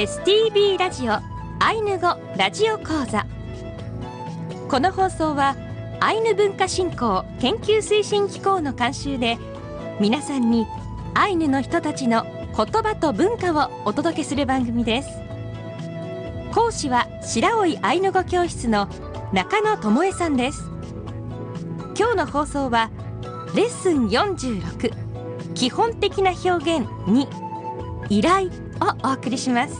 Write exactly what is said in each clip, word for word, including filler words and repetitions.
エスティービー ラジオアイヌ語ラジオ講座。この放送はアイヌ文化振興研究推進機構の監修で、皆さんにアイヌの人たちの言葉と文化をお届けする番組です。講師は白老アイヌ語教室の中野智恵さんです。今日の放送はレッスンよんじゅうろく、基本的な表現に依頼をお送りします。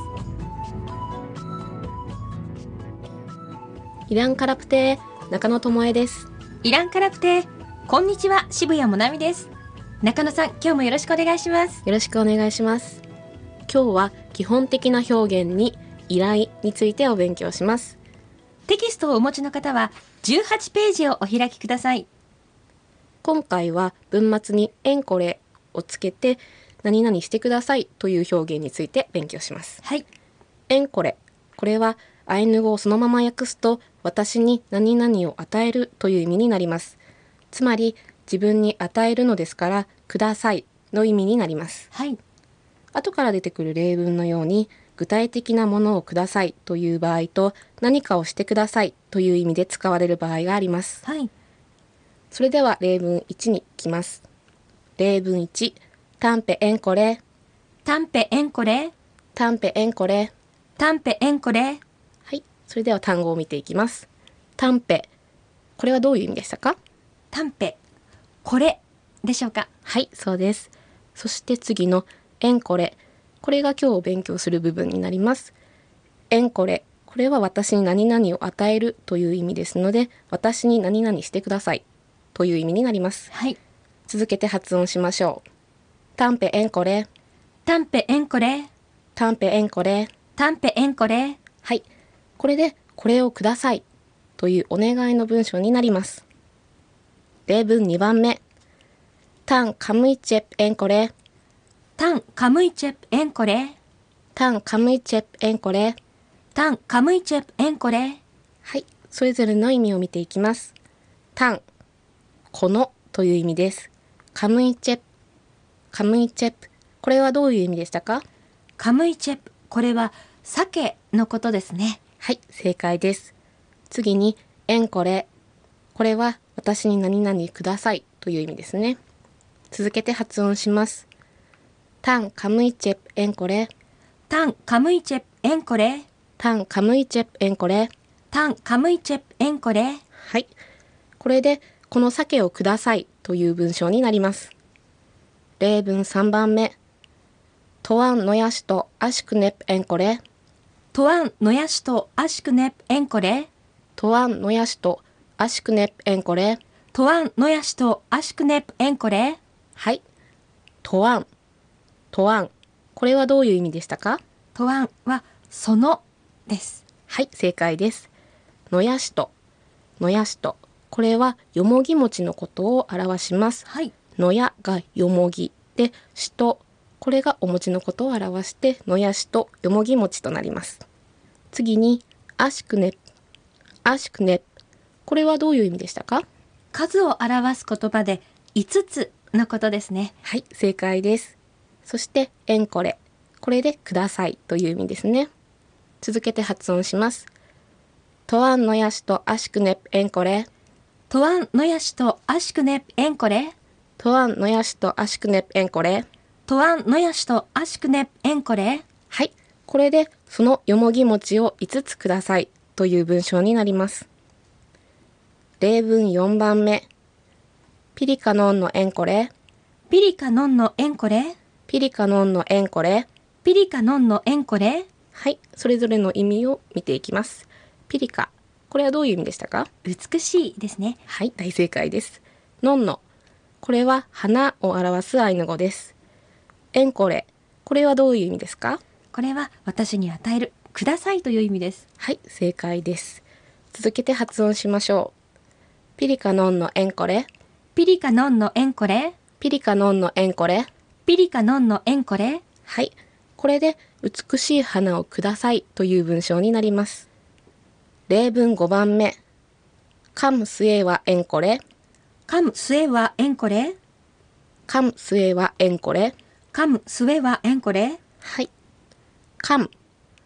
イランカラプテー中野智恵です。 イランカラプテー、こんにちは、渋谷もなみです。中野さん、今日もよろしくお願いします。 よろしくお願いします。今日は基本的な表現に依頼についてお勉強します。 テキストをお持ちの方はじゅうはちページをお開きください。 今回は文末にエンコレをつけて何々してくださいという表現について勉強します。 はい。 エンコレ、これはアイヌ語をそのまま訳すと私に何々を与えるという意味になります。つまり自分に与えるのですからくださいの意味になります。 はい。 後から出てくる例文のように具体的なものをくださいという場合と何かをしてくださいという意味で使われる場合があります。 はい。 それでは例文いちに行きます。例文いち、タンペエンコレ、 タンペエンコレ、 タンペエンコレ。 タンペエンコレ。 はい、それでは単語を見ていきます。タンペ、これはどういう意味でしたか？ タンペ、これでしょうか？ はい、そうです。そして次のエンコレ、これが今日勉強する部分になります。エンコレ、これは私に何々を与えるという意味ですので、私に何々してくださいという意味になります。 はい。 続けて発音しましょう。タンペエンコレ、 タンペエンコレ、 タンペエンコレ。 タンペエンコレ。 はい、これでこれをくださいというお願いの文章になります。例文にばんめ、タンカムイチェプエンコレ、 タンカムイチェプエンコレ、 タンカムイチェプエンコレ。 タンカムイチェプエンコレ。 はい、それぞれの意味を見ていきます。タン、このという意味です。カムイチェプ、カムイチェプ、これはどういう意味でしたか？ カムイチェプ、これは鮭のことですね。 はい、正解です。次にエンコレ、これは私に何々くださいという意味ですね。続けて発音します。タンカムイチェプエンコレ、 タンカムイチェプエンコレ、 タンカムイチェプエンコレ。 タンカムイチェプエンコレ。 はい、これでこの鮭をくださいという文章になります。例文さんばんめ、トワンノヤシとアシクネプエンコレ、 トワンノヤシとアシクネプエンコレ、 トワンノヤシとアシクネプエンコレ。 トワンノヤシとアシクネプエンコレ。 はい、トワン、トワン、これはどういう意味でしたか？ トワンはそのです。 はい、正解です。のやしと、のやしと、これはよもぎ餅のことを表します。 はい。 のやがよもぎで、しと、これがお餅のことを表して、のやしとよもぎ餅となります。次に、アシクネプ、アシクネプ、これはどういう意味でしたか？ 数を表す言葉でいつつのことですね。 はい、正解です。そして、エンコレ、これでくださいという意味ですね。続けて発音します。トワンノヤシとアシクネプエンコレ、 トワンノヤシとアシクネプエンコレ、 トワンノヤシとアシクネプエンコレ。 トワンノヤシとアシクネプエンコレ。 はい、これでそのよもぎ餅をいつつくださいという文章になります。例文よんばんめ、ピリカノンのエンコレ、 ピリカノンのエンコレ、 ピリカノンのエンコレ。 ピリカノンのエンコレ。 はい、それぞれの意味を見ていきます。ピリカ、これはどういう意味でしたか？ 美しいですね。 はい、大正解です。ノンノ、これは花を表すアイヌ語です。エンコレ、これはどういう意味ですか？ これは私に与える、くださいという意味です。 はい、正解です。続けて発音しましょう。ピリカノンのエンコレ、 ピリカノンのエンコレ、 ピリカノンのエンコレ。 ピリカノンのエンコレ。 はい、これで美しい花をくださいという文章になります。例文ごばんめ、カムスエはエンコレ、 カムスエはエンコレ、 カムスエはエンコレ。 カムスエはエンコレ。 はい、カム、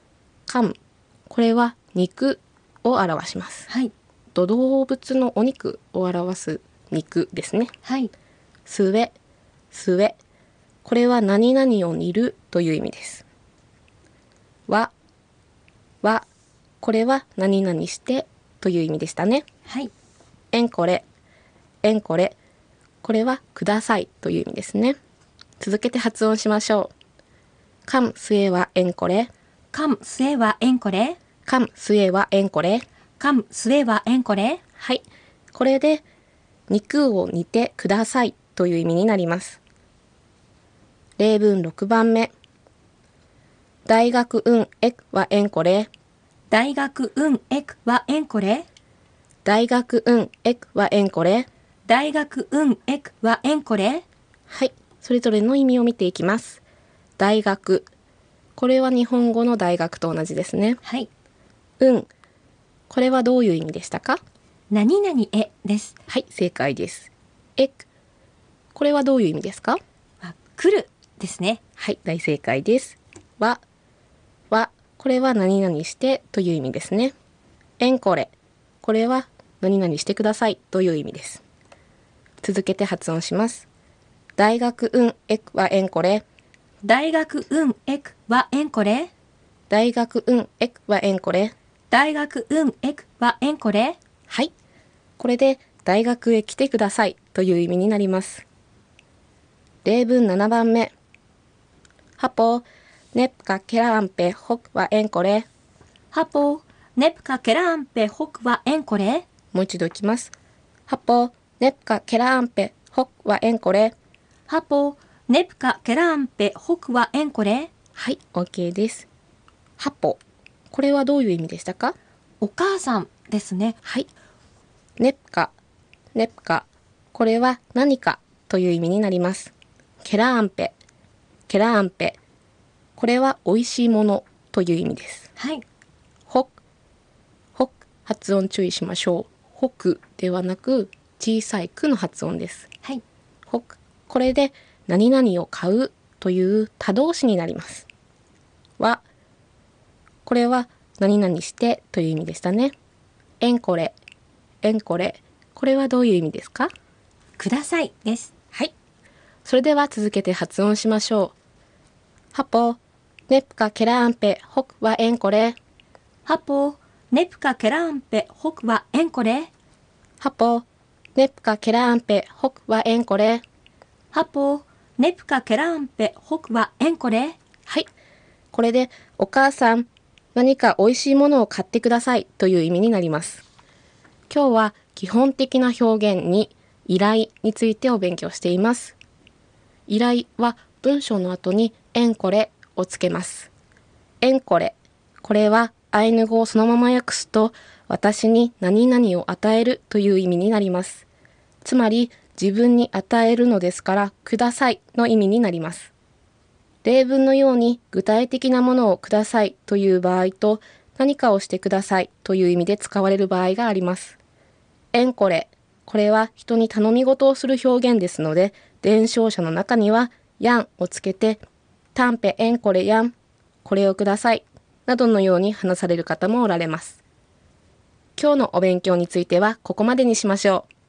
噛む。これは肉を表します。 はい。 動物のお肉を表す肉ですね。 はい。 すえ、すえ。これは何々を煮るという意味です。わ、わ。これは何々してという意味でしたね。 はい。 えんこれ、えんこれ。これはくださいという意味ですね。続けて発音しましょう。かむすえはえんこれ。 かむすえはえんこれ。 かむすえはえんこれ。 かむすえはえんこれ。 はい。これで肉を煮てくださいという意味になります。例文ろくばんめ。大学うんえくはえんこれ。 大学うんえくはえんこれ。 大学うんえくはえんこれ。 大学うんえくはえんこれ。 はい。それぞれの意味を見ていきます。大学。これは日本語の大学と同じですね。 はい。 うん。これはどういう意味でしたか？ 何々へです。 はい、正解です。えく。これはどういう意味ですか？ あ、来るですね。 はい、大正解です。わ。わ。これは何々してという意味ですね。えんこれ。これは何々してくださいという意味です。続けて発音します。大学うんえくはえんこれ。 大学うんえくはえんこれ。 大学うんえくはえんこれ。 大学うんえくはえんこれ。 はい。これで大学へ来てくださいという意味になります。例文ななばんめ。ハポ、ネプカケランペホクはえんこれ。 ハポ、ネプカケランペホクはえんこれ。 もう一度いきます。ハポ、ネプカケランペホクはえんこれ。 ハポ、ネプカケランペホクはえんこれ。 はい、OK です。ハポ。これはどういう意味でしたか？ お母さんですね。 はい。ネプカ、ネプカ。これは何かという意味になります。ケラーンペ、ケラーンペ。これは美味しいものという意味です。 はい。 ホク、ホク。発音注意しましょう。ホクではなく小さいくの発音です。 はい。 ホク。これで何々を買うという他動詞になります。わ。これは何々してという意味でしたね。えんこれ、えんこれ。これはどういう意味ですか？ くださいです。 はい。それでは続けて発音しましょう。ハポ、ネプカケランペホクはえんこれ。 ハポ、ネプカケランペホクはえんこれ。 ハポ、ネプカケランペホクはえんこれ。 ハポ、ネプカケランペホクはえんこれ。 はい。これでお母さん、何か美味しいものを買ってくださいという意味になります。今日は基本的な表現に依頼についてお勉強しています。依頼は文章の後にえんこれをつけます。えんこれ。これはアイヌ語をそのまま訳すと私に何々を与えるという意味になります。つまり自分に与えるのですからくださいの意味になります。例文のように具体的なものをくださいという場合と何かをしてくださいという意味で使われる場合があります。えんこれ。これは人に頼み事をする表現ですので、伝承者の中にはやんをつけて、たんぺえんこれやん、これをください、などのように話される方もおられます。今日のお勉強についてはここまでにしましょう。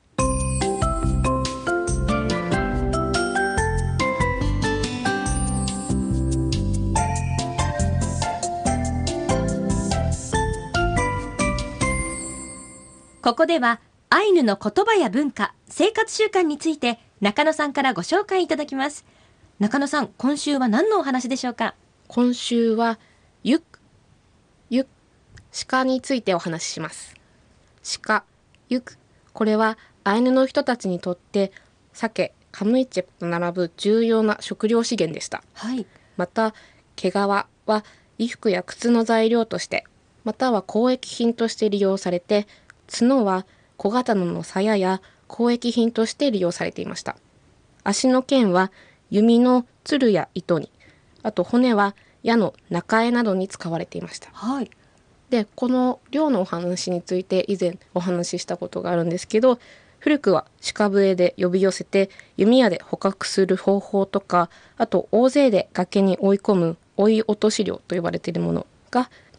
ここではアイヌの言葉や文化、生活習慣について中野さんからご紹介いただきます。中野さん、今週は何のお話でしょうか？ 今週はゆく、ゆく、鹿についてお話しします。鹿、ゆく、これはアイヌの人たちにとって鮭、カムイチェプと並ぶ重要な食料資源でした。 はい。 また毛皮は衣服や靴の材料としてまたは交易品として利用されて、角は小刀の鞘や交易品として利用されていました。足の剣は弓の鶴や糸に、あと骨は矢の中柄などに使われていました。 はい。 で、この猟のお話について以前お話ししたことがあるんですけど、古くは鹿笛で呼び寄せて弓矢で捕獲する方法とか、あと大勢で崖に追い込む追い落とし猟と呼ばれているものが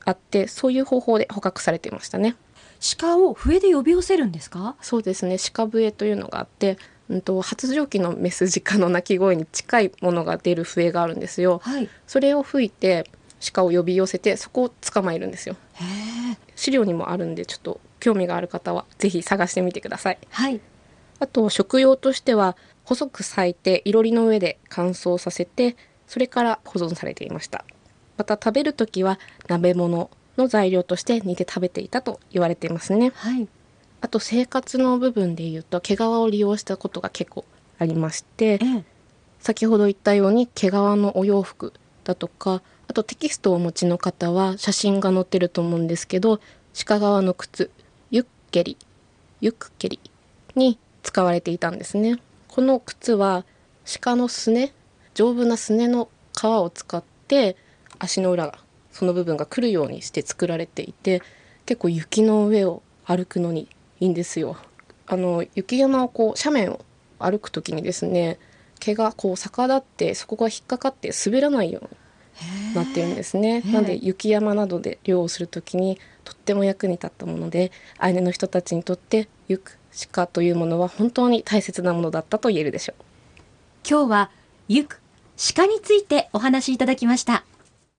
あって、そういう方法で捕獲されていましたね。 鹿を笛で呼び寄せるんですか？ そうですね、鹿笛というのがあって、うんと、発情期のメス鹿の鳴き声に近いものが出る笛があるんですよ、 はい、 それを吹いて鹿を呼び寄せて、そこを捕まえるんですよ。 へー、 資料にもあるんで、ちょっと興味がある方はぜひ探してみてください。 はい、 あと食用としては細く裂いていろりの上で乾燥させて、それから保存されていました。また食べるときは鍋物の材料として煮て食べていたと言われていますね。 はい、 あと生活の部分でいうと毛皮を利用したことが結構ありまして、 ええ、 先ほど言ったように毛皮のお洋服だとか、あとテキストをお持ちの方は写真が載ってると思うんですけど、鹿革の靴ユッケリユッケリに使われていたんですね。この靴は鹿のすね、丈夫なすねの皮を使って足の裏がその部分が来るようにして作られていて、結構雪の上を歩くのにいいんですよ。あの雪山をこう斜面を歩くときにですね、毛がこう逆立ってそこが引っかかって滑らないようになってるんですね。なんで雪山などで猟をするときにとっても役に立ったもので、アイヌの人たちにとってユク鹿というものは本当に大切なものだったと言えるでしょう。 今日はユク鹿についてお話しいただきました。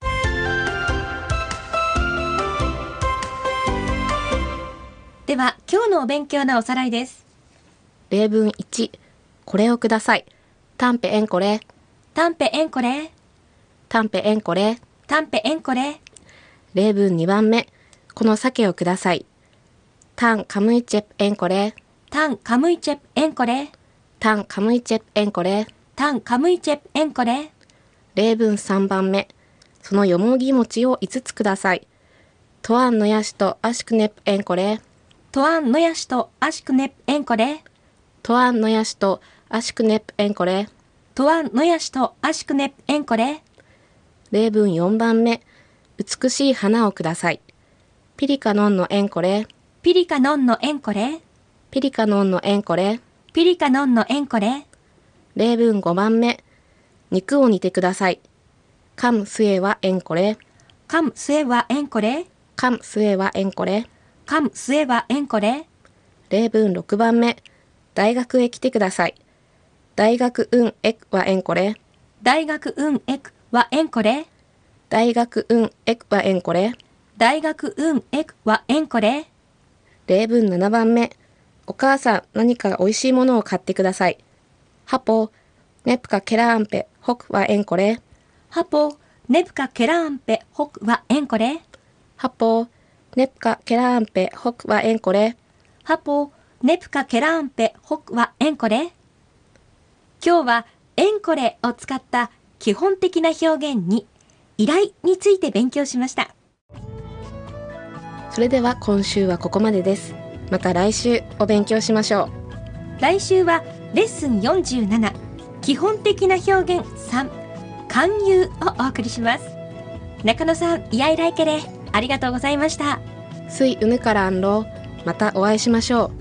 では今日のお勉強のおさらいです。 例文いち、これをください。タンペエンコレタンペエンコレタンペエンコレ。 タンペエンコレ。 例文にばんめ、この鮭をください。タンカムイチェプエンコレタンカムイチェプエンコレタンカムイチェプエンコレ。 タンカムイチェプエンコレ。 例文さんばんめ、そのよもぎ餅をいつつください。トアンのヤシとアシクネプエンコレトアンのヤシとアシクネプエンコレトアンのヤシとアシクネプエンコレトアンのヤシとアシクネプエンコレ。 例文よんばんめ、美しい花をください。ピリカノンのエンコレピリカノンのエンコレピリカノンのエンコレ。 ピリカノンのエンコレ。 例文ごばんめ、肉を煮てください。カムスエはエンコレカムスエはエンコレカムスエはエンコレ。 カムスエはエンコレ。 例文ろくばんめ、大学へ来てください。大学運エクはエンコレ大学運エクはエンコレ大学運エクはエンコレ。 大学運エクはエンコレ。 例文ななばんめ、お母さん何か美味しいものを買ってください。ハポネプカケラアンペホクはエンコレハポネプカケラアンペホクはエンコレハポネプカケラアンペホクはエンコレ。 ハポネプカケラアンペホクはエンコレ。今日はエンコレを使った基本的な表現に依頼について勉強しました。 それでは今週はここまでです。また来週お勉強しましょう。来週はレッスンよんじゅうなな、基本的な表現さん、勧誘をお送りします。中野さん、イヤイライケレありがとうございました。 スイウヌカランロー、またお会いしましょう。